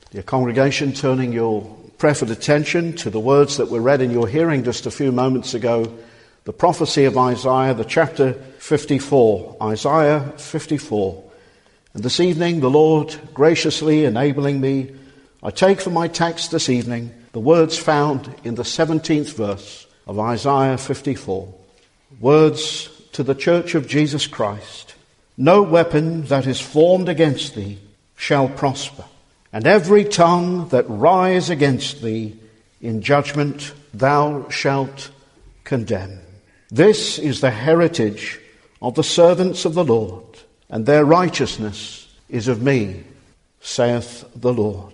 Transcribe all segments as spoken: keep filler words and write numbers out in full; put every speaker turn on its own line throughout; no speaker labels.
Dear congregation, turning your prayerful attention to the words that were read in your hearing just a few moments ago, the prophecy of Isaiah, the chapter fifty-four, Isaiah fifty-four. And this evening, the Lord graciously enabling me, I take for my text this evening the words found in the seventeenth verse of Isaiah fifty-four. Words to the church of Jesus Christ. No weapon that is formed against thee shall prosper, and every tongue that rise against thee in judgment thou shalt condemn. This is the heritage of the servants of the Lord, and their righteousness is of me, saith the Lord.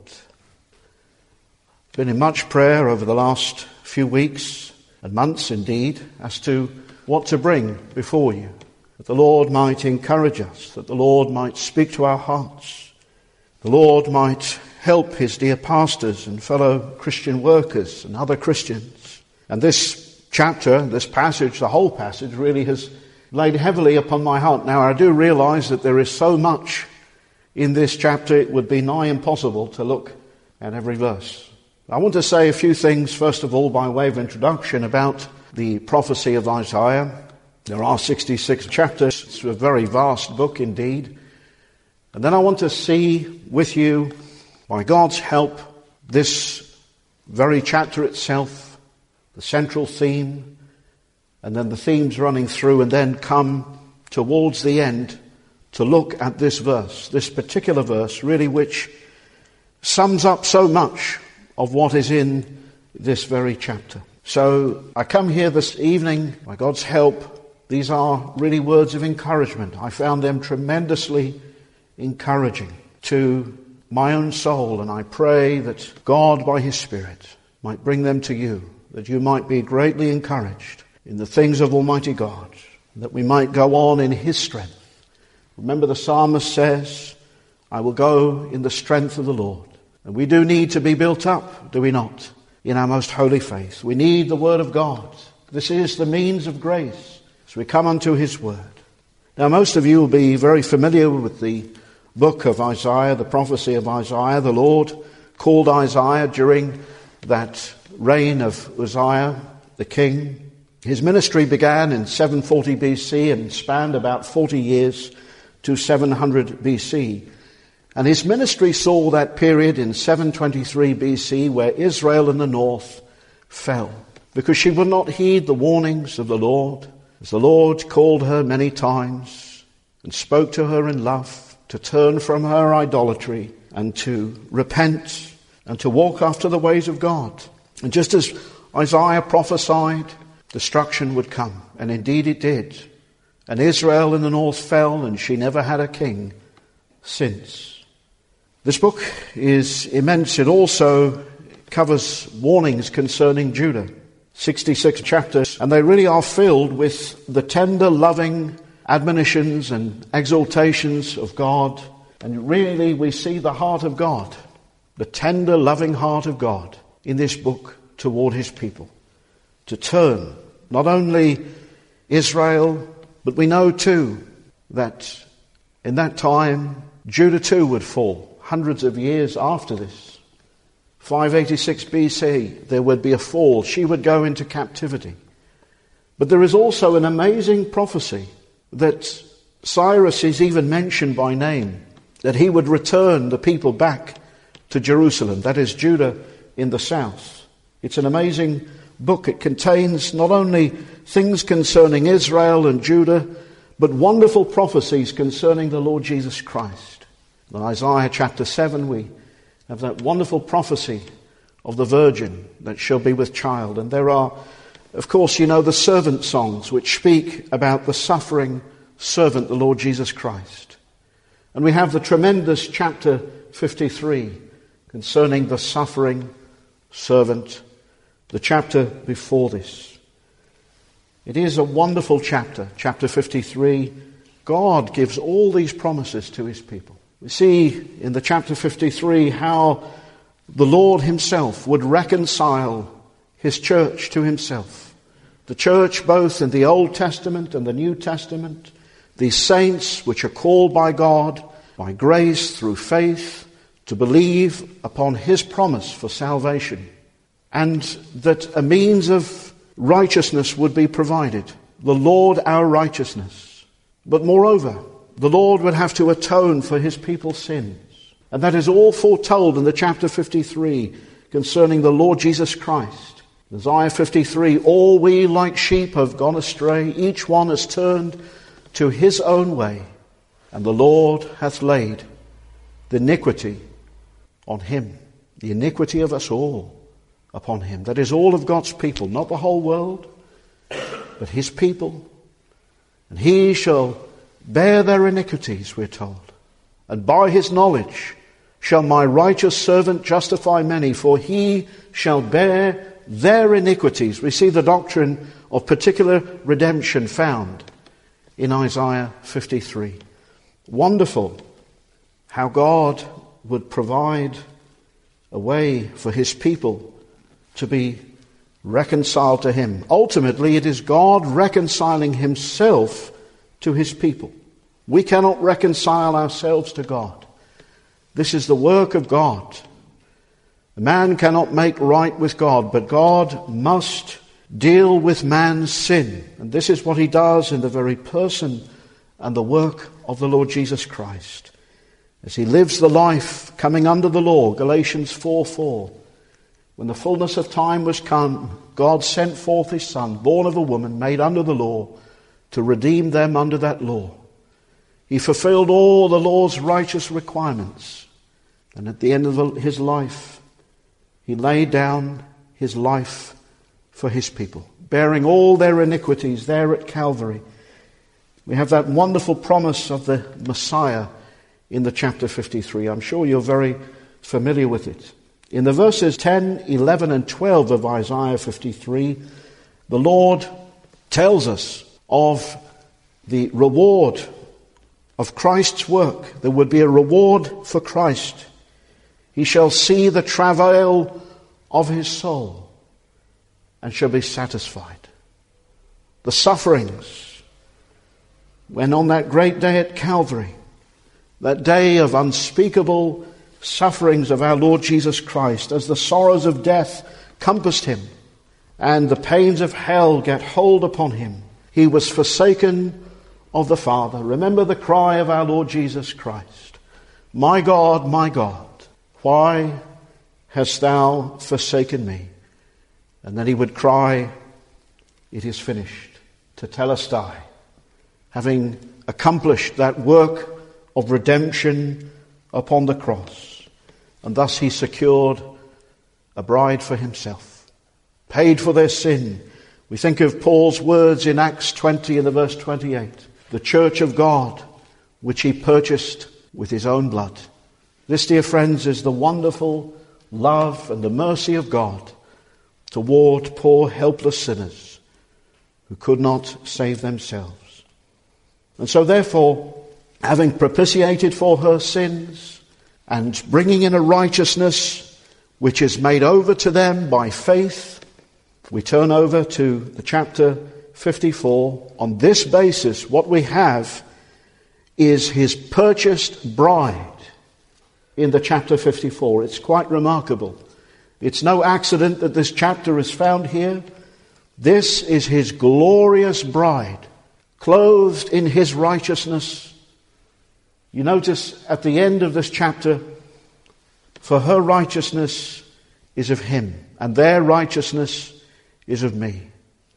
Been in much prayer over the last few weeks and months indeed as to what to bring before you, that the Lord might encourage us, that the Lord might speak to our hearts, the Lord might help his dear pastors and fellow Christian workers and other Christians. And this chapter, this passage, the whole passage really has laid heavily upon my heart. Now I do realize that there is so much in this chapter it would be nigh impossible to look at every verse. I want to say a few things first of all by way of introduction about the prophecy of Isaiah. There are sixty-six chapters. It's a very vast book indeed. And then I want to see with you, by God's help, this very chapter itself, the central theme, and then the themes running through, and then come towards the end to look at this verse, this particular verse, really which sums up so much of what is in this very chapter. So I come here this evening, by God's help. These are really words of encouragement. I found them tremendously encouraging to my own soul, and I pray that God, by his Spirit, might bring them to you, that you might be greatly encouraged in the things of Almighty God, that we might go on in his strength. Remember, the psalmist says, I will go in the strength of the Lord. And we do need to be built up, do we not, in our most holy faith. We need the word of God. This is the means of grace as we come unto his word. Now, most of you will be very familiar with the book of Isaiah, the prophecy of Isaiah. The Lord called Isaiah during that reign of Uzziah, the king. His ministry began in seven forty B C and spanned about forty years to seven hundred B C. And his ministry saw that period in seven twenty-three B C where Israel in the north fell because she would not heed the warnings of the Lord, as the Lord called her many times and spoke to her in love to turn from her idolatry and to repent and to walk after the ways of God. And just as Isaiah prophesied, destruction would come, and indeed it did. And Israel in the north fell, and she never had a king since. This book is immense. It also covers warnings concerning Judah. sixty-six chapters, and they really are filled with the tender, loving admonitions and exaltations of God. And really we see the heart of God, the tender, loving heart of God in this book toward his people. To turn, not only Israel, but we know too that in that time Judah too would fall. Hundreds of years after this, five eighty-six B C, there would be a fall. She would go into captivity. But there is also an amazing prophecy that Cyrus is even mentioned by name, that he would return the people back to Jerusalem, that is Judah in the south. It's an amazing book. It contains not only things concerning Israel and Judah, but wonderful prophecies concerning the Lord Jesus Christ. In Isaiah chapter seven, we have that wonderful prophecy of the virgin that shall be with child. And there are, of course, you know, the servant songs which speak about the suffering servant, the Lord Jesus Christ. And we have the tremendous chapter fifty-three concerning the suffering servant, the chapter before this. It is a wonderful chapter, chapter fifty-three. God gives all these promises to his people. We see in the chapter fifty-three how the Lord himself would reconcile his church to himself. The church both in the Old Testament and the New Testament, the saints which are called by God, by grace through faith, to believe upon his promise for salvation, and that a means of righteousness would be provided, the Lord our righteousness. But moreover, the Lord would have to atone for his people's sins. And that is all foretold in the chapter fifty-three concerning the Lord Jesus Christ. Isaiah fifty-three, all we like sheep have gone astray, each one has turned to his own way, and the Lord hath laid the iniquity on him, the iniquity of us all upon him. That is all of God's people, not the whole world, but his people. And he shall bear their iniquities, we're told. And by his knowledge shall my righteous servant justify many, for he shall bear their iniquities. We see the doctrine of particular redemption found in Isaiah fifty-three. Wonderful how God would provide a way for his people to be reconciled to him. Ultimately, it is God reconciling himself to his people. We cannot reconcile ourselves to God. This is the work of God. A man cannot make right with God, but God must deal with man's sin. And this is what he does in the very person and the work of the Lord Jesus Christ. As he lives the life coming under the law, Galatians four four, when the fullness of time was come, God sent forth his Son, born of a woman, made under the law, to redeem them under that law. He fulfilled all the law's righteous requirements. And at the end of his life, he laid down his life for his people, bearing all their iniquities there at Calvary. We have that wonderful promise of the Messiah in the chapter fifty-three. I'm sure you're very familiar with it. In the verses ten, eleven and twelve of Isaiah fifty-three, the Lord tells us of the reward of Christ's work. There would be a reward for Christ. He shall see the travail of his soul and shall be satisfied. The sufferings, when on that great day at Calvary, that day of unspeakable sufferings of our Lord Jesus Christ, as the sorrows of death compassed him and the pains of hell get hold upon him, he was forsaken of the Father. Remember the cry of our Lord Jesus Christ. My God, my God, why hast thou forsaken me? And then he would cry, it is finished, tetelestai, having accomplished that work of redemption upon the cross. And thus he secured a bride for himself, paid for their sin. We think of Paul's words in Acts twenty in the verse twenty-eight, the church of God, which he purchased with his own blood. This, dear friends, is the wonderful love and the mercy of God toward poor helpless sinners who could not save themselves. And so therefore, having propitiated for her sins and bringing in a righteousness which is made over to them by faith, we turn over to the chapter fifty-four. On this basis, what we have is his purchased bride in the chapter fifty-four. It's quite remarkable. It's no accident that this chapter is found here. This is his glorious bride, clothed in his righteousness. You notice at the end of this chapter, for her righteousness is of him, and their righteousness is of me.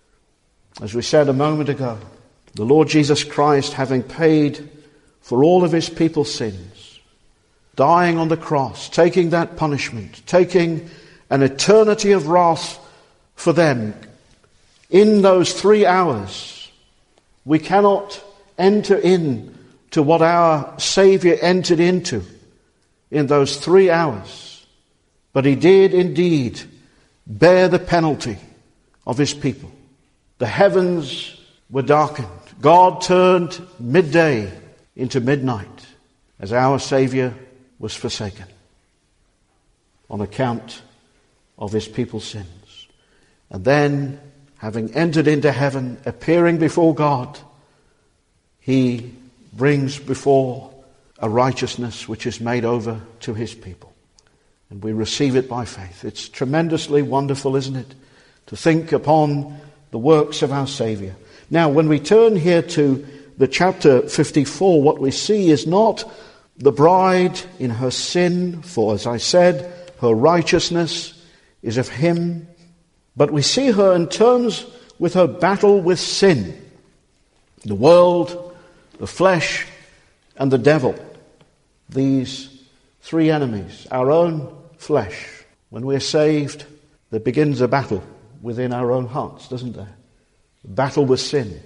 As we said a moment ago, the Lord Jesus Christ, having paid for all of his people's sins, dying on the cross, taking that punishment, taking an eternity of wrath for them, in those three hours, we cannot enter in to what our Savior entered into in those three hours. But he did indeed bear the penalty of his people. The heavens were darkened. God turned midday into midnight as our Savior was forsaken on account of his people's sins. And then, having entered into heaven, appearing before God, he brings before a righteousness which is made over to his people. And we receive it by faith. It's tremendously wonderful, isn't it, to think upon the works of our Saviour. Now, when we turn here to the chapter fifty-four, what we see is not the bride in her sin, for as I said, her righteousness is of him, but we see her in terms with her battle with sin, the world, the flesh, and the devil. These three enemies, our own flesh. When we're saved, there begins a battle within our own hearts, doesn't there? A battle with sin.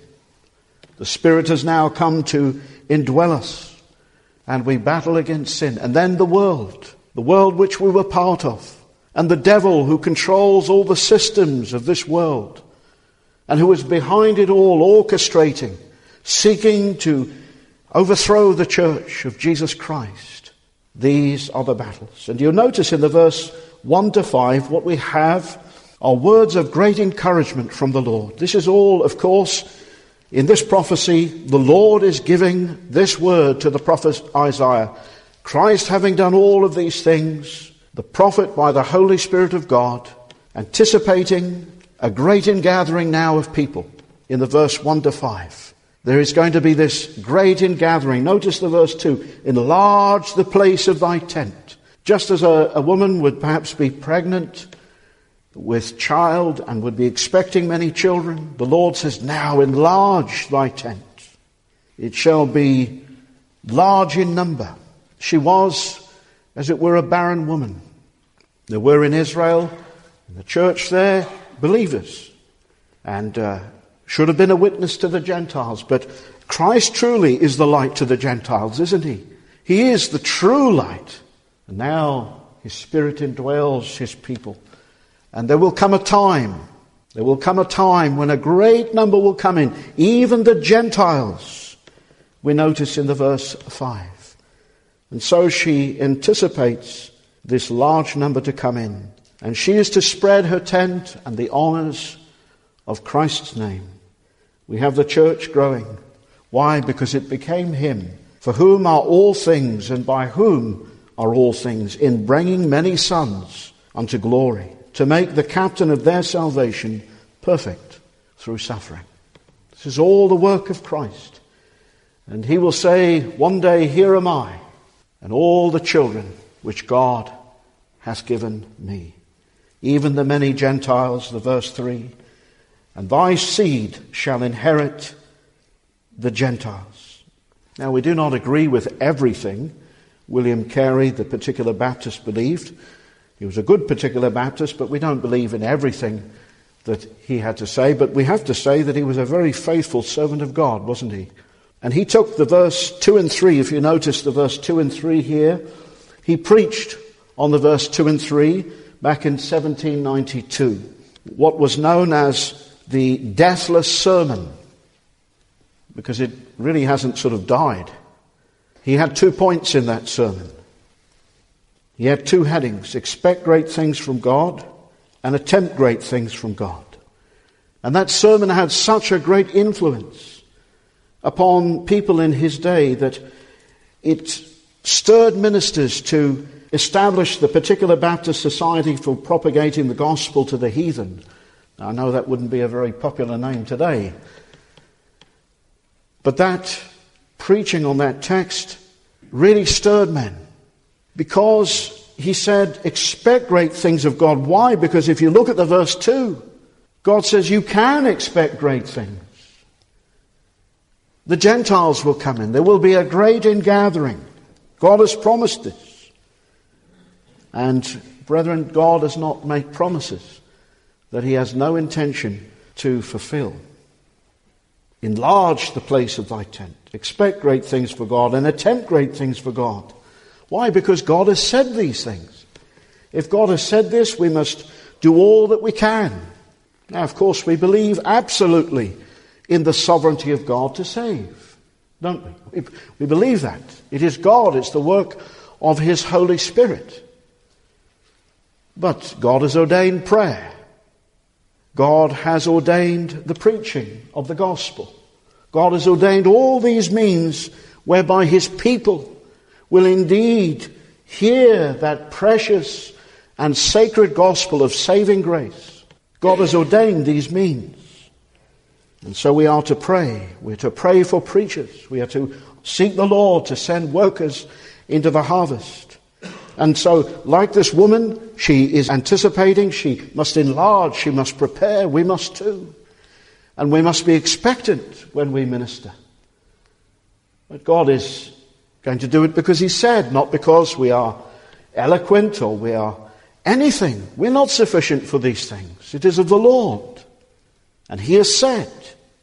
The Spirit has now come to indwell us, and we battle against sin. And then the world, the world which we were part of, and the devil who controls all the systems of this world, and who is behind it all, orchestrating, seeking to overthrow the church of Jesus Christ. These are the battles. And you'll notice in the verse one to five, what we have are words of great encouragement from the Lord. This is all, of course, in this prophecy, the Lord is giving this word to the prophet Isaiah. Christ having done all of these things, the prophet by the Holy Spirit of God, anticipating a great ingathering now of people in the verse one to five. There is going to be this great ingathering. Notice the verse two. Enlarge the place of thy tent. Just as a, a woman would perhaps be pregnant with child and would be expecting many children, the Lord says, now enlarge thy tent. It shall be large in number. She was, as it were, a barren woman. There were in Israel, in the church there, believers, and uh, should have been a witness to the Gentiles. But Christ truly is the light to the Gentiles, isn't he? He is the true light. And now his Spirit indwells his people. And there will come a time, there will come a time when a great number will come in, even the Gentiles, we notice in the verse five. And so she anticipates this large number to come in. And she is to spread her tent and the honours of Christ's name. We have the church growing. Why? Because it became him, for whom are all things, and by whom are all things, in bringing many sons unto glory, to make the captain of their salvation perfect through suffering. This is all the work of Christ. And he will say, one day, here am I, and all the children which God hath given me. Even the many Gentiles, the verse three, and thy seed shall inherit the Gentiles. Now, we do not agree with everything William Carey, the particular Baptist, believed. He was a good particular Baptist, but we don't believe in everything that he had to say. But we have to say that he was a very faithful servant of God, wasn't he? And he took the verse two and three, if you notice the verse two and three here, he preached on the verse two and three back in seventeen ninety-two, what was known as the Deathless Sermon, because it really hasn't sort of died. He had two points in that sermon. He had two headings: expect great things from God and attempt great things from God. And that sermon had such a great influence upon people in his day that it stirred ministers to establish the particular Baptist Society for propagating the gospel to the heathen. Now, I know that wouldn't be a very popular name today, but that preaching on that text really stirred men, because he said, expect great things of God. Why? Because if you look at the verse two, God says you can expect great things. The Gentiles will come in. There will be a great ingathering. God has promised this. And brethren, God does not make promises that he has no intention to fulfill. Enlarge the place of thy tent. Expect great things for God and attempt great things for God. Why? Because God has said these things. If God has said this, we must do all that we can. Now, of course, we believe absolutely in the sovereignty of God to save, don't we? We believe that. It is God, it's the work of his Holy Spirit. But God has ordained prayer. God has ordained the preaching of the gospel. God has ordained all these means whereby his people will indeed hear that precious and sacred gospel of saving grace. God has ordained these means. And so we are to pray. We're to pray for preachers. We are to seek the Lord to send workers into the harvest. And so, like this woman, she is anticipating, she must enlarge, she must prepare, we must too. And we must be expectant when we minister. But God is going to do it because He said, not because we are eloquent or we are anything. We're not sufficient for these things. It is of the Lord. And He has said.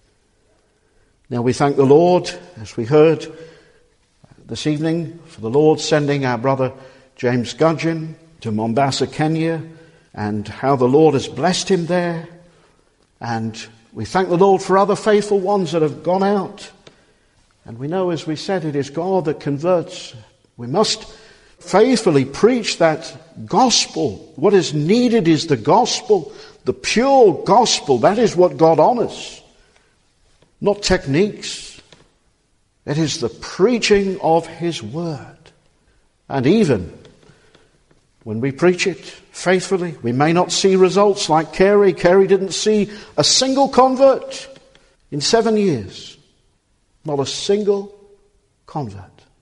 Now we thank the Lord, as we heard this evening, for the Lord sending our brother James Gudgeon to Mombasa, Kenya, and how the Lord has blessed him there. And we thank the Lord for other faithful ones that have gone out. And we know, as we said, it is God that converts. We must faithfully preach that gospel. What is needed is the gospel, the pure gospel. That is what God honors. Not techniques. It is the preaching of His word. And even when we preach it faithfully, we may not see results like Carey. Carey didn't see a single convert in seven years. Not a single convert.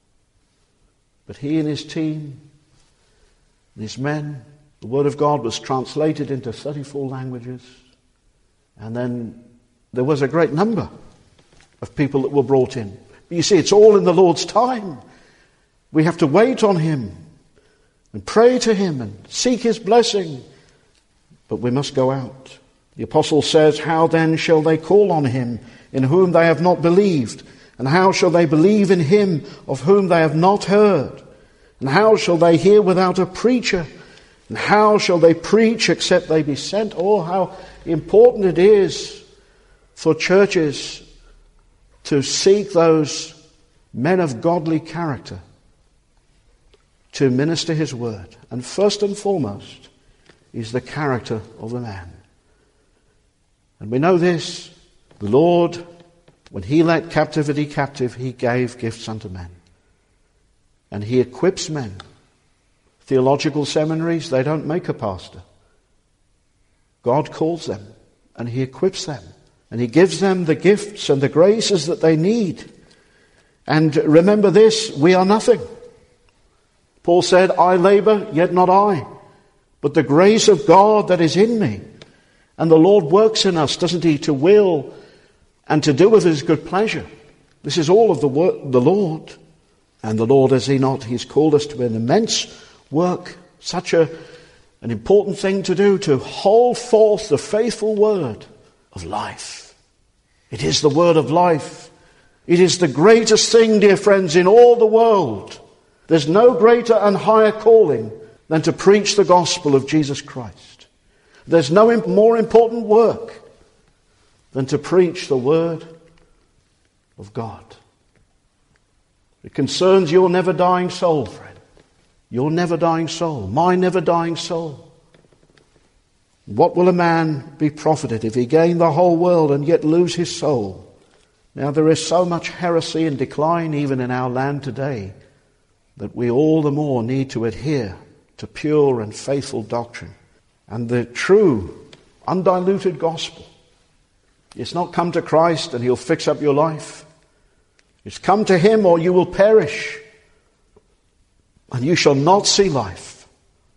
But he and his team, and his men, the Word of God was translated into thirty-four languages. And then there was a great number of people that were brought in. But you see, it's all in the Lord's time. We have to wait on Him and pray to Him and seek His blessing. But we must go out. The apostle says, "How then shall they call on Him in whom they have not believed? And how shall they believe in Him of whom they have not heard? And how shall they hear without a preacher? And how shall they preach except they be sent?" Oh, how important it is for churches to seek those men of godly character to minister His word. And first and foremost is the character of the man. And we know this, the Lord, when He led captivity captive, He gave gifts unto men. And He equips men. Theological seminaries, they don't make a pastor. God calls them and He equips them. And He gives them the gifts and the graces that they need. And remember this, we are nothing. Paul said, "I labor, yet not I, but the grace of God that is in me." And the Lord works in us, doesn't He, to will and to do with His good pleasure. This is all of the work, the Lord. And the Lord, has He not, He's called us to an immense work, such a, an important thing to do, to hold forth the faithful word of life. It is the word of life. It is the greatest thing, dear friends, in all the world. There's no greater and higher calling than to preach the gospel of Jesus Christ. There's no more important work than to preach the word of God. It concerns your never dying soul, friend. Your never dying soul. My never dying soul. What will a man be profited if he gain the whole world and yet lose his soul? Now there is so much heresy and decline even in our land today that we all the more need to adhere to pure and faithful doctrine. And the true, undiluted gospel. It's not come to Christ and He'll fix up your life. It's come to Him or you will perish. And you shall not see life.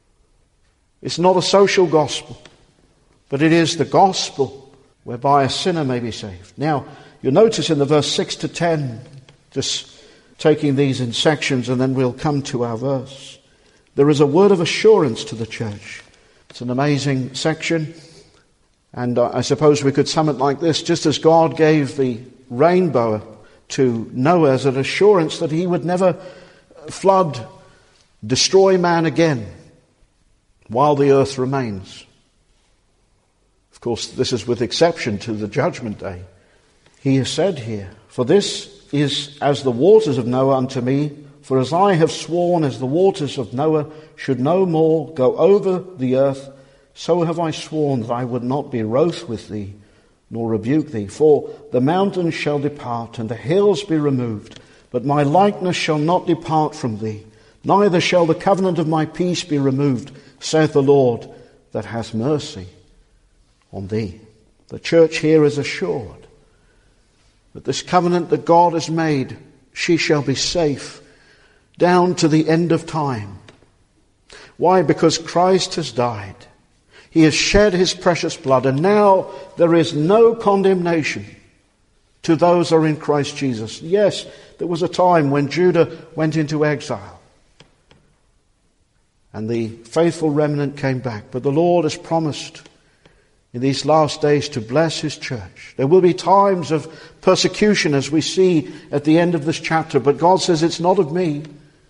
It's not a social gospel. But it is the gospel whereby a sinner may be saved. Now, you'll notice in the verse six to ten, just taking these in sections and then we'll come to our verse. There is a word of assurance to the church. It's an amazing section. And I suppose we could sum it like this. Just as God gave the rainbow to Noah as an assurance that He would never flood, destroy man again while the earth remains. Of course, this is with exception to the judgment day. He has said here, "For this is as the waters of Noah unto me, for as I have sworn as the waters of Noah should no more go over the earth, so have I sworn that I would not be wroth with thee, nor rebuke thee. For the mountains shall depart, and the hills be removed, but my likeness shall not depart from thee, neither shall the covenant of my peace be removed, saith the Lord, that hath mercy on thee. The church here is assured that this covenant that God has made, she shall be safe down to the end of time. Why? Because Christ has died. He has shed his precious blood, and now there is no condemnation to those who are in Christ Jesus. Yes, there was a time when Judah went into exile and the faithful remnant came back. But the Lord has promised in these last days to bless his church. There will be times of persecution, as we see at the end of this chapter, but God says it's not of me.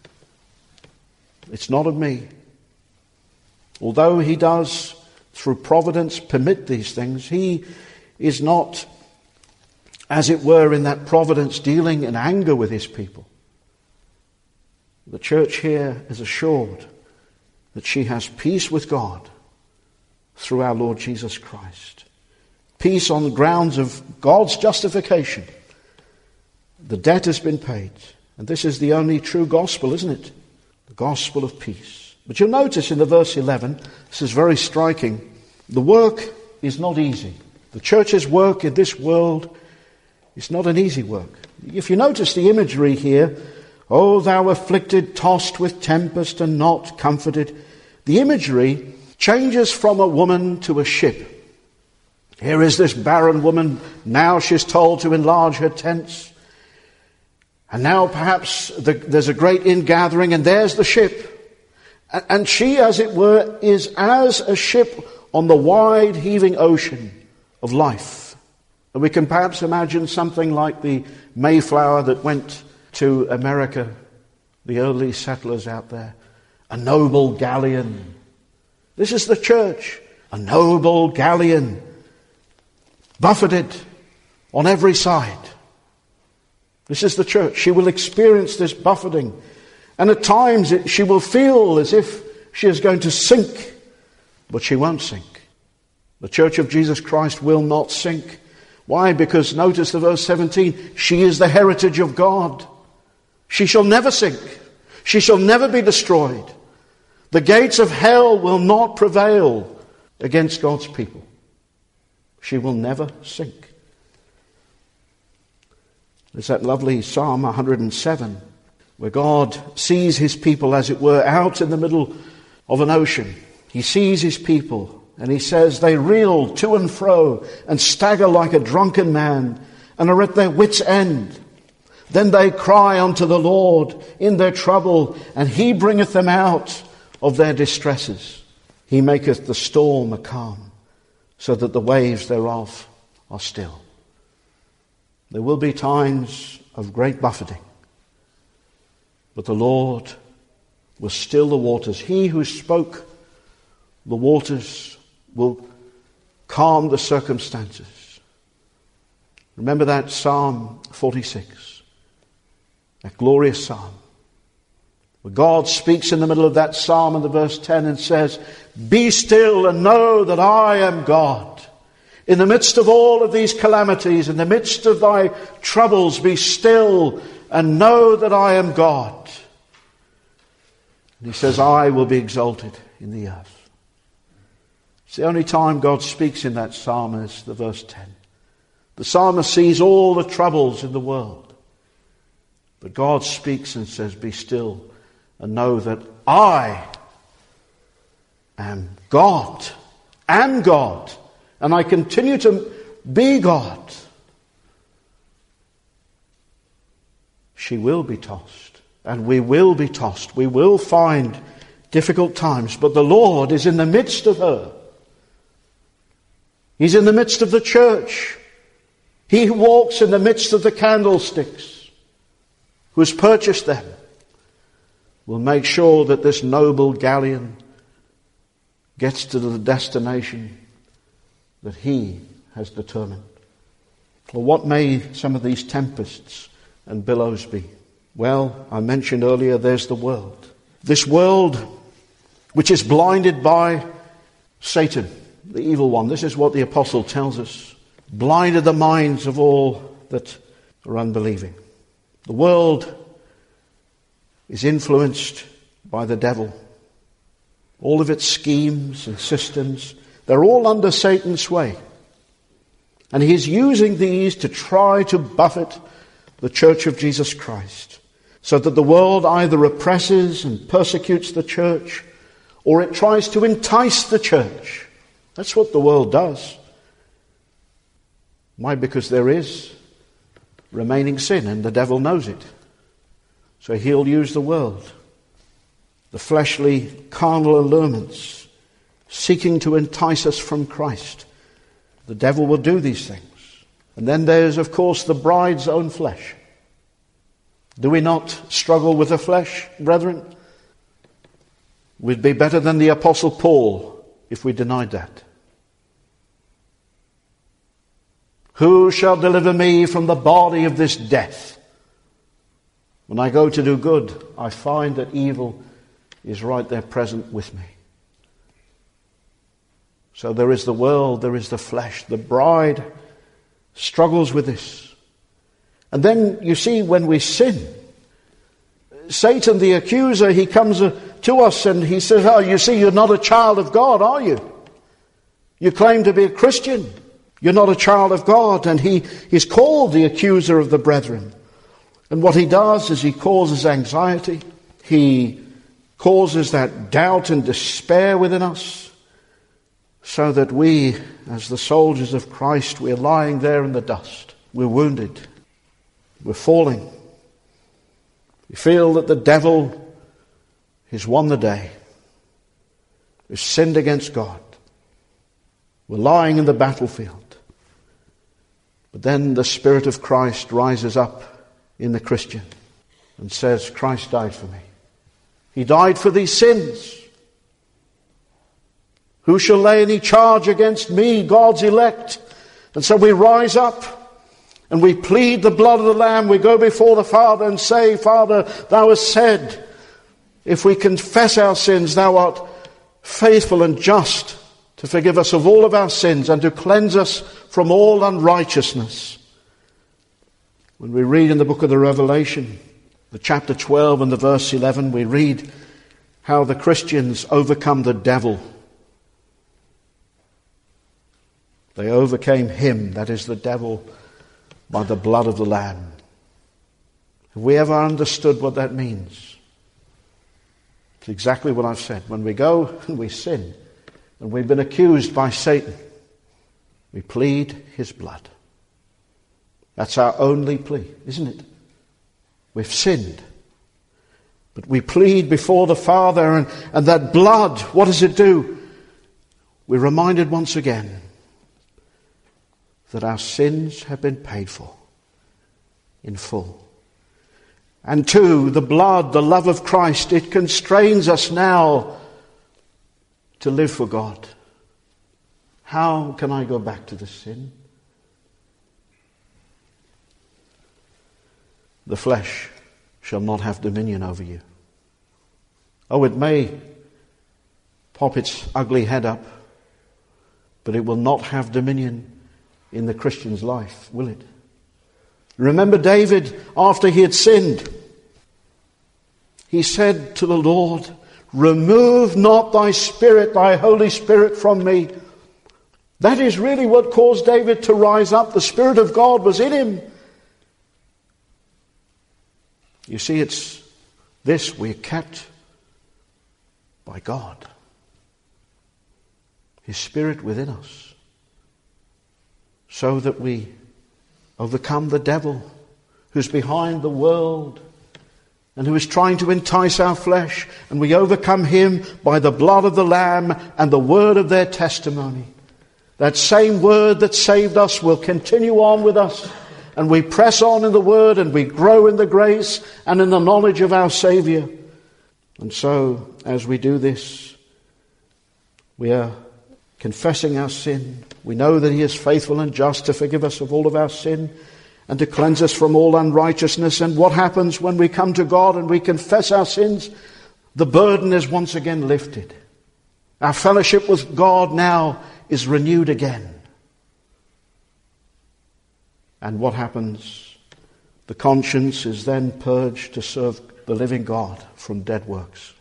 It's not of me. Although he does, through providence, permit these things, he is not, as it were, in that providence dealing in anger with his people. The church here is assured that she has peace with God through our Lord Jesus Christ. Peace on the grounds of God's justification. The debt has been paid. And this is the only true gospel, isn't it? The gospel of peace. But you'll notice in the verse eleven, this is very striking, the work is not easy. The church's work in this world is not an easy work. If you notice the imagery here, O thou afflicted, tossed with tempest and not comforted, the imagery changes from a woman to a ship. Here is this barren woman. Now she's told to enlarge her tents. And now perhaps the, there's a great ingathering, and there's the ship. And, and she, as it were, is as a ship on the wide heaving ocean of life. And we can perhaps imagine something like the Mayflower that went to America, the early settlers out there. A noble galleon. This is the church. A noble galleon. Buffeted on every side. This is the church. She will experience this buffeting. And at times it, she will feel as if she is going to sink. But she won't sink. The church of Jesus Christ will not sink. Why? Because notice the verse seventeen. She is the heritage of God. She shall never sink. She shall never be destroyed. The gates of hell will not prevail against God's people. She will never sink. There's that lovely Psalm one hundred seven where God sees his people, as it were, out in the middle of an ocean. He sees his people and he says, they reel to and fro and stagger like a drunken man and are at their wits' end. Then they cry unto the Lord in their trouble, and he bringeth them out of their distresses. He maketh the storm a calm, so that the waves thereof are still. There will be times of great buffeting, but the Lord will still the waters. He who spoke the waters will calm the circumstances. Remember that Psalm forty-six, that glorious psalm, where God speaks in the middle of that psalm in the verse ten and says, be still and know that I am God. In the midst of all of these calamities, in the midst of thy troubles, be still and know that I am God. And he says, I will be exalted in the earth. It's the only time God speaks in that psalm is the verse ten. The psalmist sees all the troubles in the world. But God speaks and says, be still and know that I am God. Am God. And I continue to be God. She will be tossed. And we will be tossed. We will find difficult times. But the Lord is in the midst of her. He's in the midst of the church. He who walks in the midst of the candlesticks, who has purchased them, will make sure that this noble galleon gets to the destination that he has determined. Well, what may some of these tempests and billows be? Well, I mentioned earlier, there's the world. This world which is blinded by Satan, the evil one. This is what the apostle tells us. Blinded the minds of all that are unbelieving. The world is influenced by the devil. All of its schemes and systems, they're all under Satan's sway. And he's using these to try to buffet the church of Jesus Christ, so that the world either oppresses and persecutes the church, or it tries to entice the church. That's what the world does. Why? Because there is remaining sin, and the devil knows it. So he'll use the world, the fleshly, carnal allurements, seeking to entice us from Christ. The devil will do these things. And then there's, of course, the bride's own flesh. Do we not struggle with the flesh, brethren? We'd be better than the Apostle Paul if we denied that. Who shall deliver me from the body of this death? When I go to do good, I find that evil is right there present with me. So there is the world, there is the flesh. The bride struggles with this. And then you see when we sin, Satan the accuser, he comes to us and he says, oh, you see, you're not a child of God, are you? You claim to be a Christian. You're not a child of God. And he is called the accuser of the brethren. And what he does is he causes anxiety. He causes that doubt and despair within us, so that we, as the soldiers of Christ, we're lying there in the dust. We're wounded. We're falling. We feel that the devil has won the day. We've sinned against God. We're lying in the battlefield. But then the Spirit of Christ rises up in the Christian and says, Christ died for me. He died for these sins. Who shall lay any charge against me, God's elect? And so we rise up and we plead the blood of the Lamb. We go before the Father and say, Father, thou hast said, if we confess our sins, thou art faithful and just to forgive us of all of our sins and to cleanse us from all unrighteousness. When we read in the book of the Revelation, the chapter twelve and the verse eleven, we read how the Christians overcome the devil. They overcame him, that is the devil, by the blood of the Lamb. Have we ever understood what that means? It's exactly what I've said. When we go and we sin, and we've been accused by Satan, we plead his blood. That's our only plea, isn't it? We've sinned. But we plead before the Father, and, and that blood, what does it do? We're reminded once again that our sins have been paid for in full. And two, the blood, the love of Christ, it constrains us now to live for God. How can I go back to the sin? The flesh shall not have dominion over you. Oh, it may pop its ugly head up, but it will not have dominion in the Christian's life, will it? Remember David, after he had sinned, he said to the Lord, remove not thy spirit, thy Holy Spirit from me. That is really what caused David to rise up. The Spirit of God was in him. You see, it's this, we're kept by God. His Spirit within us. So that we overcome the devil who's behind the world and who is trying to entice our flesh. And we overcome him by the blood of the Lamb and the word of their testimony. That same word that saved us will continue on with us. And we press on in the word and we grow in the grace and in the knowledge of our Saviour. And so, as we do this, we are confessing our sin. We know that he is faithful and just to forgive us of all of our sin and to cleanse us from all unrighteousness. And what happens when we come to God and we confess our sins? The burden is once again lifted. Our fellowship with God now is renewed again. And what happens? The conscience is then purged to serve the living God from dead works.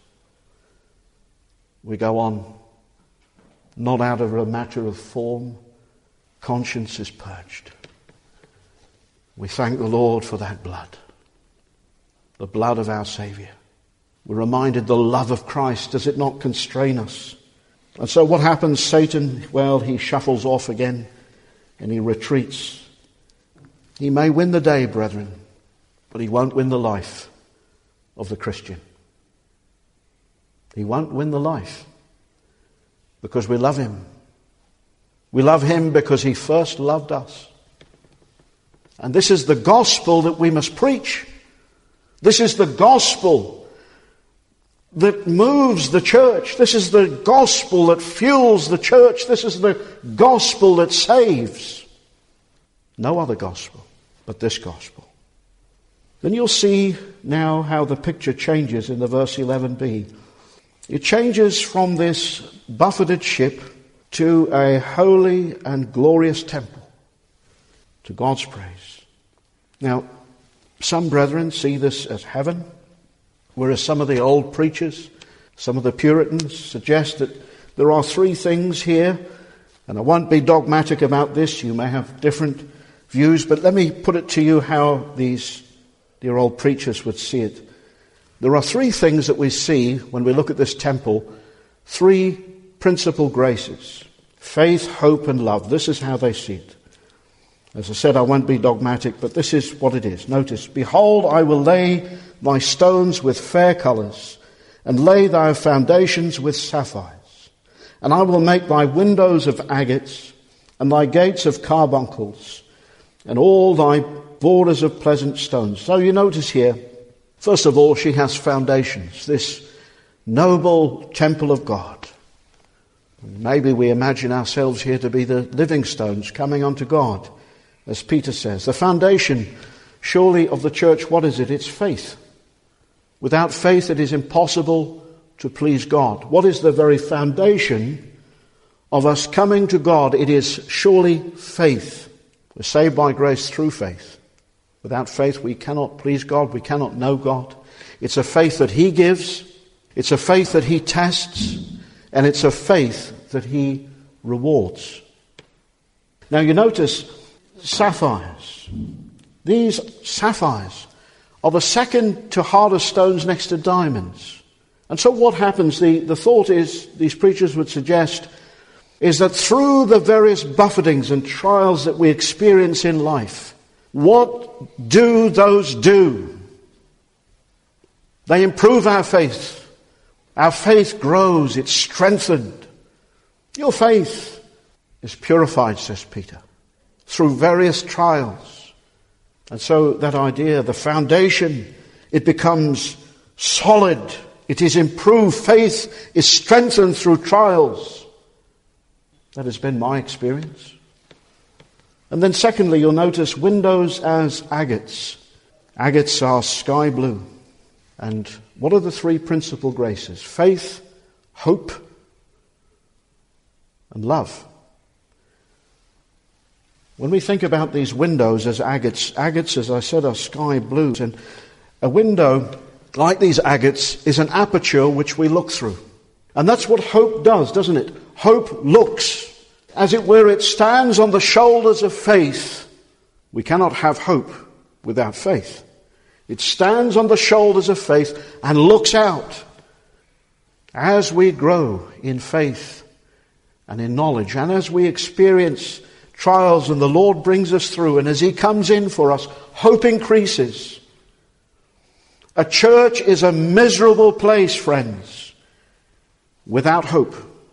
We go on, not out of a matter of form. Conscience is purged. We thank the Lord for that blood, the blood of our Saviour. We're reminded the love of Christ. Does it not constrain us? And so what happens? Satan, well, he shuffles off again and he retreats. He may win the day, brethren, but he won't win the life of the Christian. He won't win the life because we love him. We love him because he first loved us. And this is the gospel that we must preach. This is the gospel that moves the church. This is the gospel that fuels the church. This is the gospel that saves. No other gospel but this gospel. Then you'll see now how the picture changes in the verse eleven b. It changes from this buffeted ship to a holy and glorious temple, to God's praise. Now, some brethren see this as heaven, whereas some of the old preachers, some of the Puritans suggest that there are three things here, and I won't be dogmatic about this. You may have different views, but let me put it to you how these dear old preachers would see it. There are three things that we see when we look at this temple, three principal graces: faith, hope, and love. This is how they see it. As I said, I won't be dogmatic, but this is what it is. Notice, behold, I will lay thy stones with fair colours, and lay thy foundations with sapphires. And I will make thy windows of agates, and thy gates of carbuncles, and all thy borders of pleasant stones. So you notice here, first of all, she has foundations, this noble temple of God. Maybe we imagine ourselves here to be the living stones coming unto God, as Peter says. The foundation, surely, of the church, what is it? It's faith. Without faith, it is impossible to please God. What is the very foundation of us coming to God? It is surely faith. We're saved by grace through faith. Without faith, we cannot please God. We cannot know God. It's a faith that he gives. It's a faith that he tests. And it's a faith that he rewards. Now you notice sapphires. These sapphires are the second to hardest stones next to diamonds. And so what happens, the, the thought is, these preachers would suggest, is that through the various buffetings and trials that we experience in life, what do those do? They improve our faith. Our faith grows, it's strengthened. Your faith is purified, says Peter, through various trials. And so that idea, the foundation, it becomes solid. It is improved. Faith is strengthened through trials. That has been my experience. And then secondly, you'll notice windows as agates. Agates are sky blue. And what are the three principal graces? Faith, hope, and love. When we think about these windows as agates, agates, as I said, are sky blue. And a window, like these agates, is an aperture which we look through. And that's what hope does, doesn't it? Hope looks. As it were, it stands on the shoulders of faith. We cannot have hope without faith. It stands on the shoulders of faith and looks out. As we grow in faith and in knowledge, and as we experience trials and the Lord brings us through, and as he comes in for us, hope increases. A church is a miserable place, friends, without hope.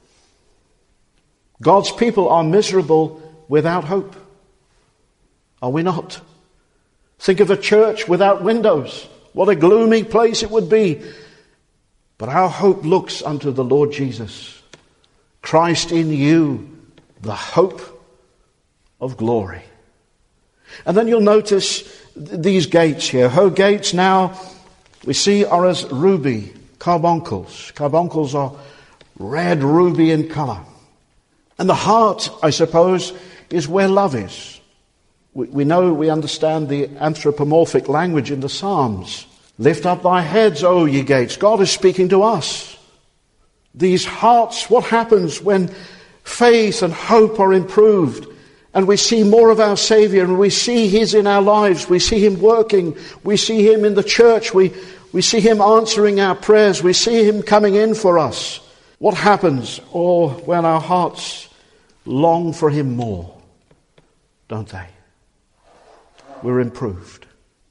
God's people are miserable without hope. Are we not? Think of a church without windows. What a gloomy place it would be. But our hope looks unto the Lord Jesus. Christ in you, the hope of glory. And then you'll notice th- these gates here. Her gates now, we see, are as ruby carbuncles. Carbuncles are red ruby in colour. And the heart, I suppose, is where love is. We, we know, we understand the anthropomorphic language in the Psalms. Lift up thy heads, O ye gates. God is speaking to us. These hearts, what happens when faith and hope are improved and we see more of our Saviour and we see His in our lives, we see Him working, we see Him in the church, we, we see Him answering our prayers, we see Him coming in for us. What happens? Or when our hearts long for Him more, don't they? We're improved.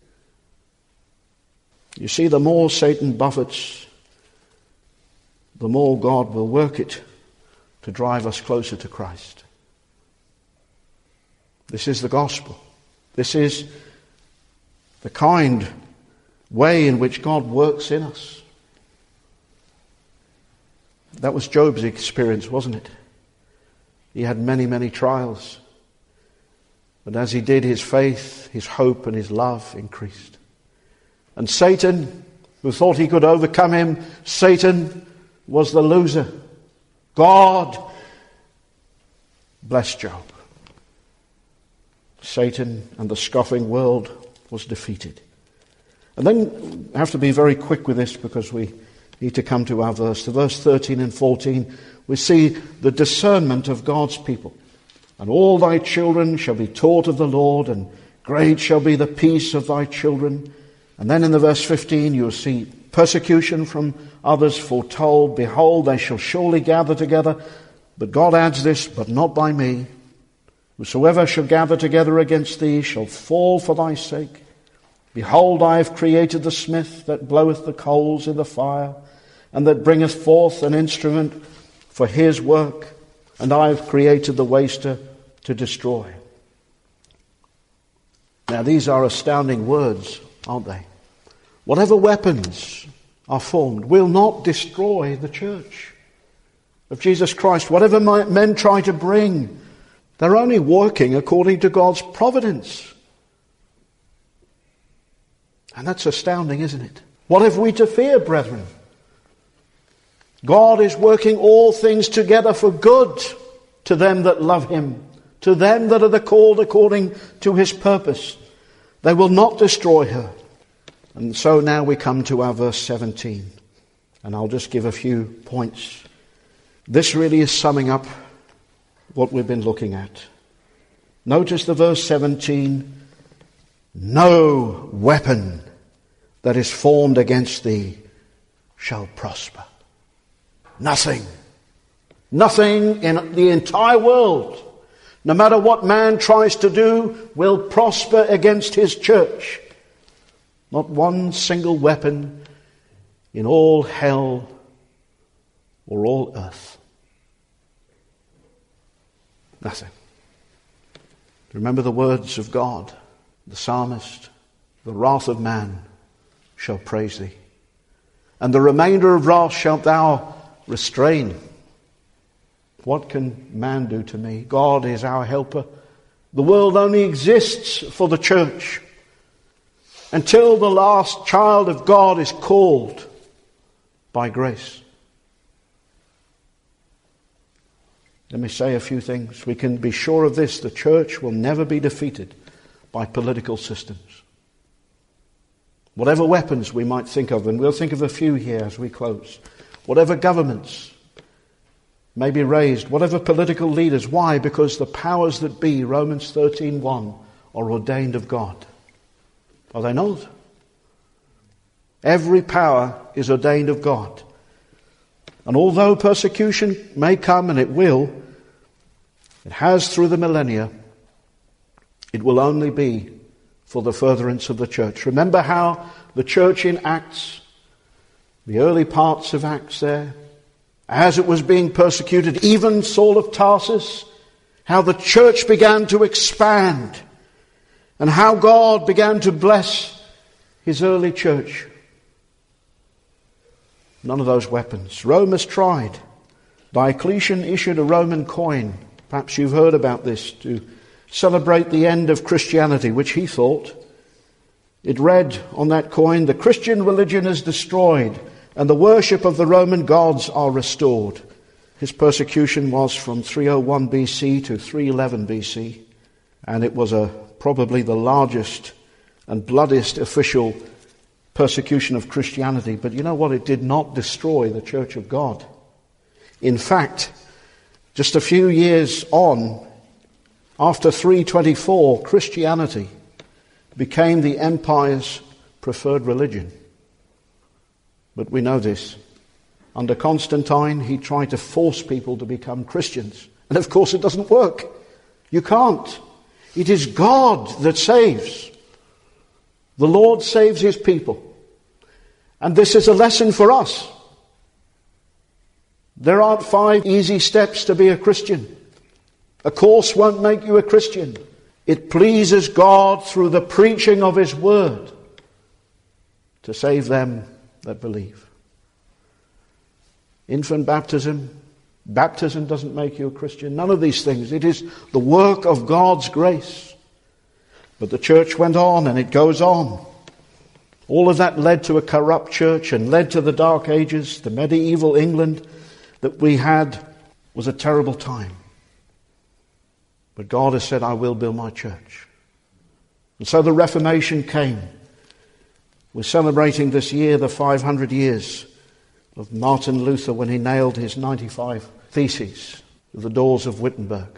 You see, the more Satan buffets, the more God will work it to drive us closer to Christ. This is the gospel. This is the kind way in which God works in us. That was Job's experience, wasn't it? He had many, many trials. But as he did, his faith, his hope, and his love increased. And Satan, who thought he could overcome him, Satan was the loser. God blessed Job. Satan and the scoffing world was defeated. And then I have to be very quick with this because we need to come to our verse. The verse thirteen and fourteen, we see the discernment of God's people. And all thy children shall be taught of the Lord, and great shall be the peace of thy children. And then in the verse fifteen, you'll see persecution from others foretold. Behold, they shall surely gather together. But God adds this, but not by me. Whosoever shall gather together against thee shall fall for thy sake. Behold, I have created the smith that bloweth the coals in the fire, and that bringeth forth an instrument for his work. And I have created the waster to destroy. Now these are astounding words, aren't they? Whatever weapons are formed will not destroy the church of Jesus Christ. Whatever men try to bring, they're only working according to God's providence. And that's astounding, isn't it? What have we to fear, brethren? God is working all things together for good to them that love Him, to them that are the called according to His purpose. They will not destroy her. And so now we come to our verse seventeen. And I'll just give a few points. This really is summing up what we've been looking at. Notice the verse seventeen. No weapon that is formed against thee shall prosper. Nothing. Nothing in the entire world, no matter what man tries to do, will prosper against his church. Not one single weapon in all hell or all earth. Nothing. Remember the words of God, the psalmist, the wrath of man shall praise thee, and the remainder of wrath shalt thou restrain. What can man do to me? God is our helper. The world only exists for the church until the last child of God is called by grace. Let me say a few things. We can be sure of this: the church will never be defeated by political systems. Whatever weapons we might think of, and we'll think of a few here as we close. Whatever governments may be raised, whatever political leaders. Why? Because the powers that be, Romans thirteen one, are ordained of God. Are they not? Every power is ordained of God. And although persecution may come, and it will, it has through the millennia, it will only be for the furtherance of the church. Remember how the church in Acts, the early parts of Acts there, as it was being persecuted, even Saul of Tarsus, how the church began to expand and how God began to bless His early church. None of those weapons. Rome has tried. Diocletian issued a Roman coin, perhaps you've heard about this, to celebrate the end of Christianity, which he thought. It read on that coin, "The Christian religion is destroyed, and the worship of the Roman gods are restored." His persecution was from three oh one B C to three eleven B C, and it was a probably the largest and bloodiest official persecution of Christianity. But you know what? It did not destroy the Church of God. In fact, just a few years on, after three twenty-four, Christianity became the empire's preferred religion. But we know this. Under Constantine, he tried to force people to become Christians. And of course it doesn't work. You can't. It is God that saves. The Lord saves his people. And this is a lesson for us. There aren't five easy steps to be a Christian. A course won't make you a Christian. It pleases God through the preaching of his word to save them that believe. Infant baptism, baptism doesn't make you a Christian. None of these things. It is the work of God's grace. But the church went on, and it goes on. All of that led to a corrupt church and led to the Dark Ages. The medieval England that we had was a terrible time. But God has said, I will build my church. And so the Reformation came. We're celebrating this year the five hundred years of Martin Luther when he nailed his ninety-five Theses to the doors of Wittenberg.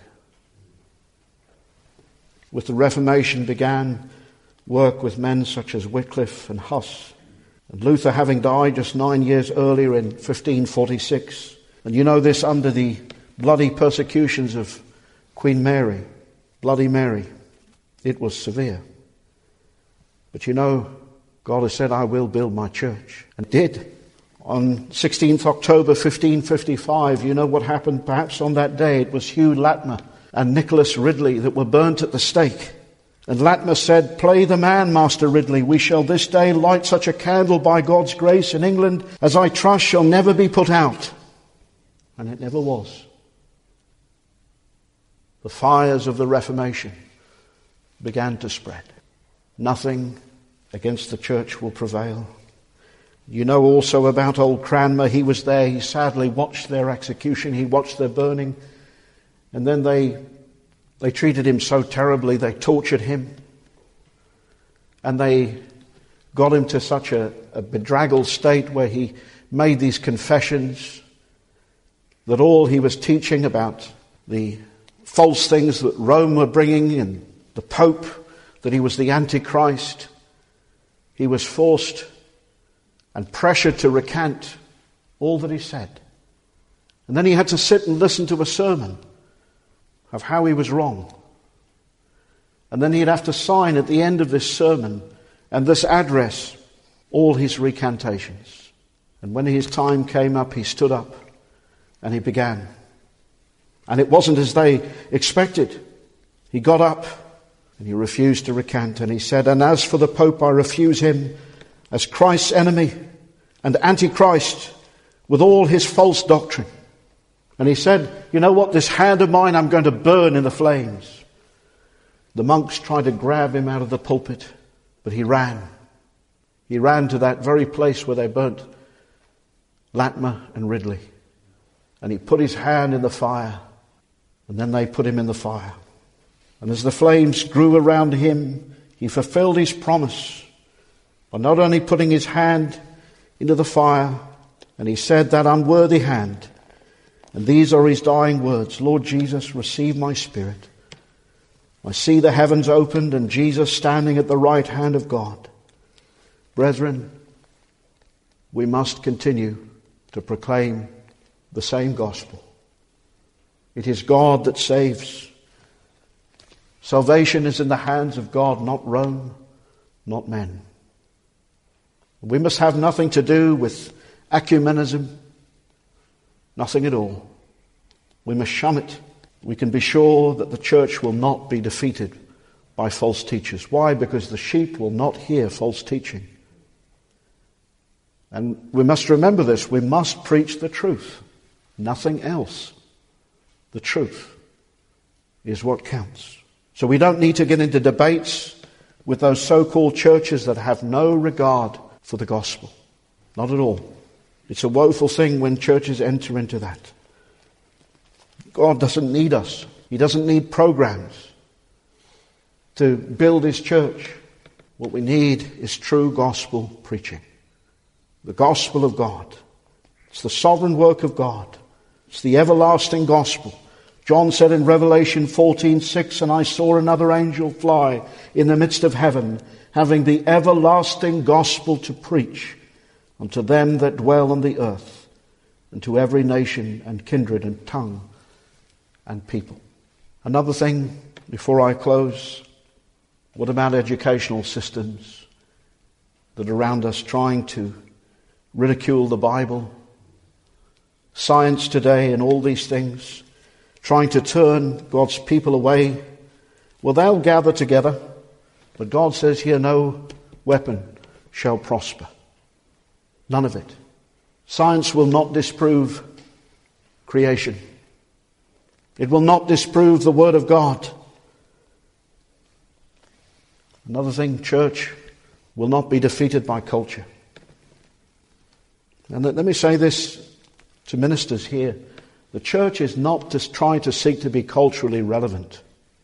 With the Reformation began work with men such as Wycliffe and Huss. And Luther having died just nine years earlier in fifteen forty-six. And you know this, under the bloody persecutions of Queen Mary, Bloody Mary. It was severe. But you know, God has said, I will build my church. And did. On sixteenth of October fifteen fifty-five, you know what happened perhaps on that day? It was Hugh Latimer and Nicholas Ridley that were burnt at the stake. And Latimer said, play the man, Master Ridley. We shall this day light such a candle by God's grace in England as I trust shall never be put out. And it never was. The fires of the Reformation began to spread. Nothing against the church will prevail. You know also about old Cranmer. He was there. He sadly watched their execution. He watched their burning. And then they they treated him so terribly. They tortured him. And they got him to such a, a bedraggled state where he made these confessions that all he was teaching about the false things that Rome were bringing and the Pope, that he was the Antichrist. He was forced and pressured to recant all that he said. And then he had to sit and listen to a sermon of how he was wrong. And then he'd have to sign at the end of this sermon and this address all his recantations. And when his time came up, he stood up and he began. And it wasn't as they expected. He got up and he refused to recant. And he said, and as for the Pope, I refuse him as Christ's enemy and Antichrist with all his false doctrine. And he said, you know what, this hand of mine I'm going to burn in the flames. The monks tried to grab him out of the pulpit, but he ran. He ran to that very place where they burnt Latimer and Ridley. And he put his hand in the fire, and then they put him in the fire. And as the flames grew around him, he fulfilled his promise by not only putting his hand into the fire, and he said, that unworthy hand, and these are his dying words, Lord Jesus, receive my spirit. I see the heavens opened and Jesus standing at the right hand of God. Brethren, we must continue to proclaim the same gospel. It is God that saves. Salvation is in the hands of God, not Rome, not men. We must have nothing to do with ecumenism, nothing at all. We must shun it. We can be sure that the church will not be defeated by false teachers. Why? Because the sheep will not hear false teaching. And we must remember this. We must preach the truth. Nothing else. The truth is what counts. So we don't need to get into debates with those so-called churches that have no regard for the gospel. Not at all. It's a woeful thing when churches enter into that. God doesn't need us. He doesn't need programs. to build his church. What we need is true gospel preaching. The gospel of God. It's the sovereign work of God. It's the everlasting gospel. John said in Revelation fourteen six, "And I saw another angel fly in the midst of heaven, having the everlasting gospel to preach unto them that dwell on the earth, and to every nation and kindred and tongue and people." Another thing before I close, what about educational systems that are around us trying to ridicule the Bible? Science today and all these things, trying to turn God's people away. Well, they'll gather together, but God says here, no weapon shall prosper. None of it. Science will not disprove creation. It will not disprove the Word of God. Another thing, church will not be defeated by culture. And let me say this to ministers here. The church is not just trying to seek to be culturally relevant.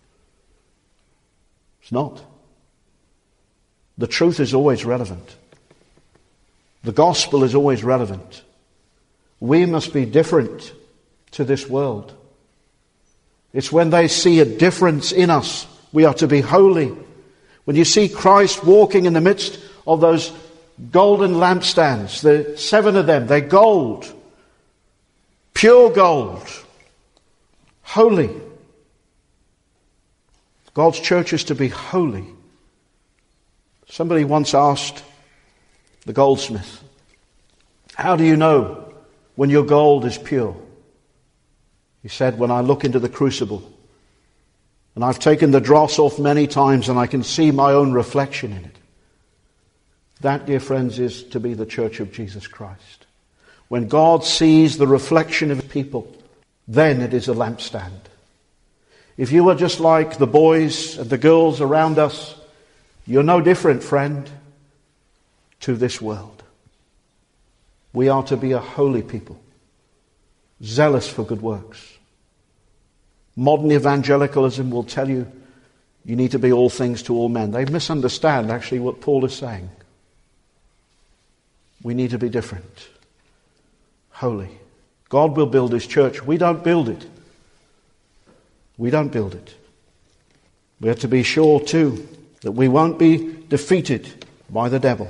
It's not. The truth is always relevant. The gospel is always relevant. We must be different to this world. It's when they see a difference in us, we are to be holy. When you see Christ walking in the midst of those golden lampstands, the seven of them, they're gold. Pure gold. Holy. God's church is to be holy. Somebody once asked the goldsmith, "How do you know when your gold is pure?" He said, "When I look into the crucible, and I've taken the dross off many times and I can see my own reflection in it." That, dear friends, is to be the church of Jesus Christ. When God sees the reflection of people, then it is a lampstand. If you are just like the boys and the girls around us, you're no different, friend, to this world. We are to be a holy people, zealous for good works. Modern evangelicalism will tell you you need to be all things to all men. They misunderstand actually what Paul is saying. We need to be different. Holy. God will build his church. We don't build it. We don't build it. We have to be sure too that we won't be defeated by the devil.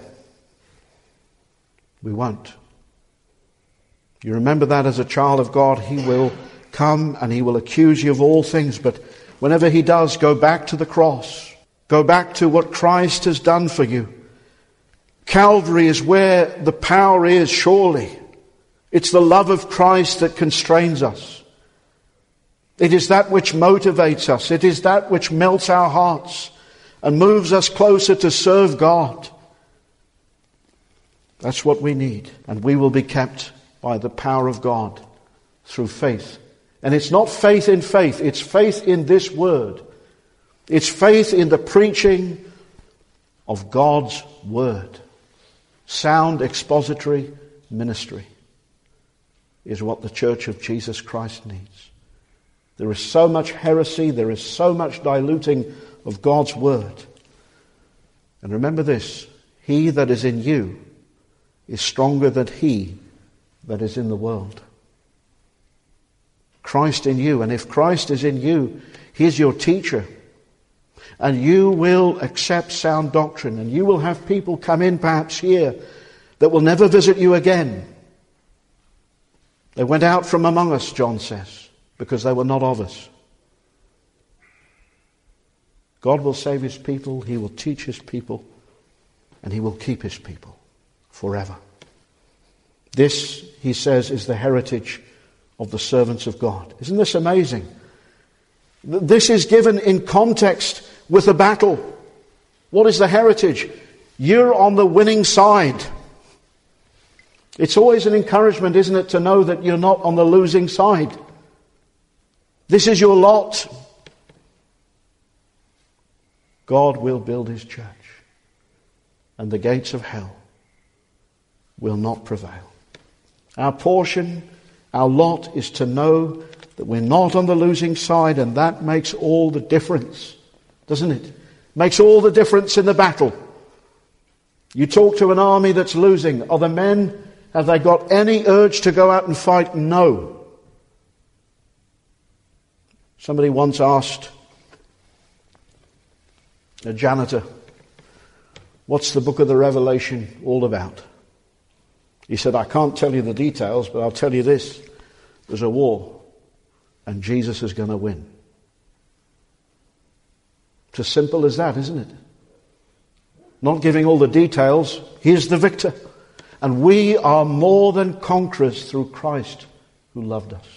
We won't. You remember that as a child of God, he will come and he will accuse you of all things. But whenever he does, go back to the cross. Go back to what Christ has done for you. Calvary is where the power is, surely. It's the love of Christ that constrains us. It is that which motivates us. It is that which melts our hearts and moves us closer to serve God. That's what we need. And we will be kept by the power of God through faith. And it's not faith in faith. It's faith in this word. It's faith in the preaching of God's word. Sound expository ministry is what the church of Jesus Christ needs. There is so much heresy. There is so much diluting of God's word. And remember this. He that is in you is stronger than he that is in the world. Christ in you. And if Christ is in you, he is your teacher. And you will accept sound doctrine. And you will have people come in perhaps here that will never visit you again. They went out from among us, John says, because they were not of us. God will save his people. He will teach his people. And he will keep his people forever. This, he says, is the heritage of the servants of God. Isn't this amazing? This is given in context with a battle. What is the heritage? You're on the winning side. It's always an encouragement, isn't it, to know that you're not on the losing side. This is your lot. God will build his church, and the gates of hell will not prevail. Our portion, our lot is to know that we're not on the losing side, and that makes all the difference, doesn't it? Makes all the difference in the battle. You talk to an army that's losing. Are the men, have they got any urge to go out and fight? No. Somebody once asked a janitor, what's the book of the Revelation all about? He said, I can't tell you the details, but I'll tell you this. There's a war, and Jesus is going to win. It's as simple as that, isn't it? Not giving all the details. He's the victor. And we are more than conquerors through Christ who loved us.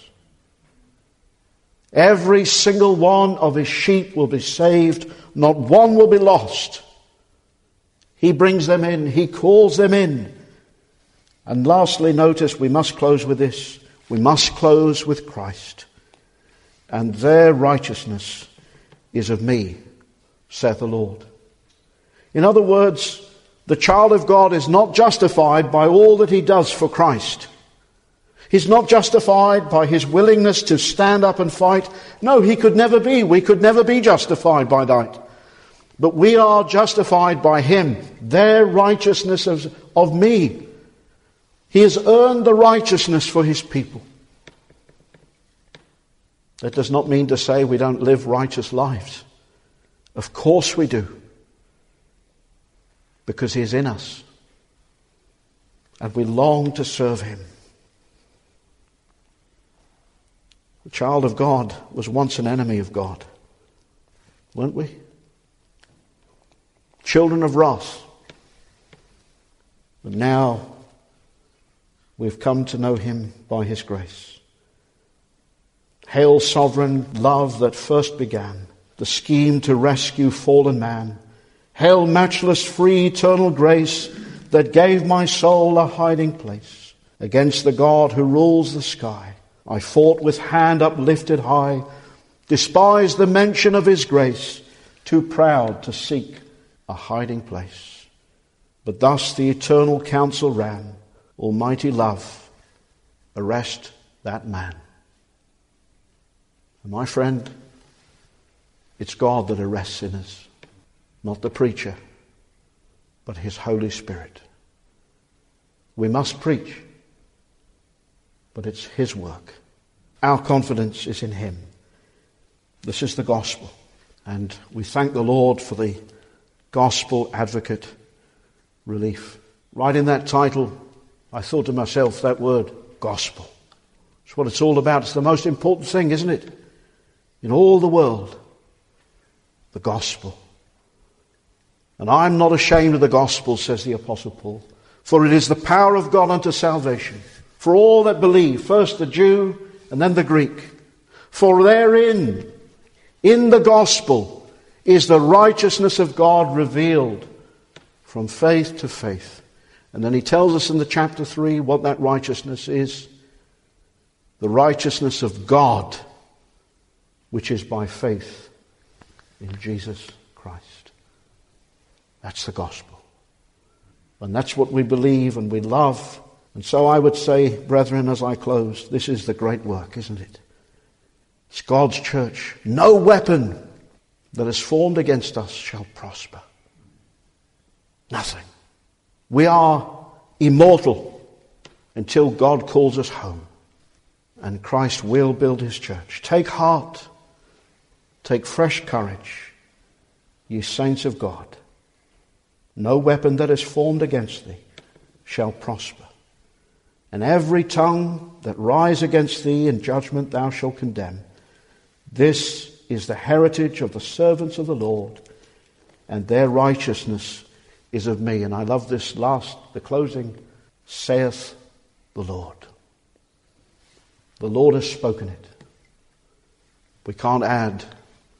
Every single one of his sheep will be saved. Not one will be lost. He brings them in. He calls them in. And lastly, notice, we must close with this. We must close with Christ. And their righteousness is of me, saith the Lord. In other words, the child of God is not justified by all that he does for Christ. He's not justified by his willingness to stand up and fight. No, he could never be. We could never be justified by that. But we are justified by him. Their righteousness of, of me. He has earned the righteousness for his people. That does not mean to say we don't live righteous lives. Of course we do. Because he is in us. And we long to serve him. The child of God was once an enemy of God. Weren't we? Children of wrath. But now we've come to know him by his grace. Hail, sovereign love that first began the scheme to rescue fallen man. Hail, matchless, free, eternal grace that gave my soul a hiding place. Against the God who rules the sky, I fought with hand uplifted high, despised the mention of his grace, too proud to seek a hiding place. But thus the eternal counsel ran, Almighty love, arrest that man. And my friend, it's God that arrests sinners, not the preacher, but his Holy Spirit. We must preach, but it's his work. Our confidence is in him. This is the gospel. And we thank the Lord for the gospel advocate relief. Right in that title, I thought to myself, that word, gospel. It's what it's all about. It's the most important thing, isn't it? In all the world, the gospel. And I'm not ashamed of the gospel, says the Apostle Paul, for it is the power of God unto salvation for all that believe, first the Jew and then the Greek. For therein, in the gospel, is the righteousness of God revealed from faith to faith. And then he tells us in the chapter three what that righteousness is. The righteousness of God, which is by faith in Jesus Christ. That's the gospel. And that's what we believe and we love. And so I would say, brethren, as I close, this is the great work, isn't it? It's God's church. No weapon that is formed against us shall prosper. Nothing. We are immortal until God calls us home. And Christ will build his church. Take heart. Take fresh courage, ye saints of God. No weapon that is formed against thee shall prosper. And every tongue that rise against thee in judgment thou shalt condemn. This is the heritage of the servants of the Lord, and their righteousness is of me. And I love this last, the closing, saith the Lord. The Lord has spoken it. We can't add,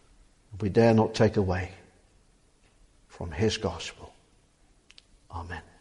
we dare not take away from his gospel. Amen.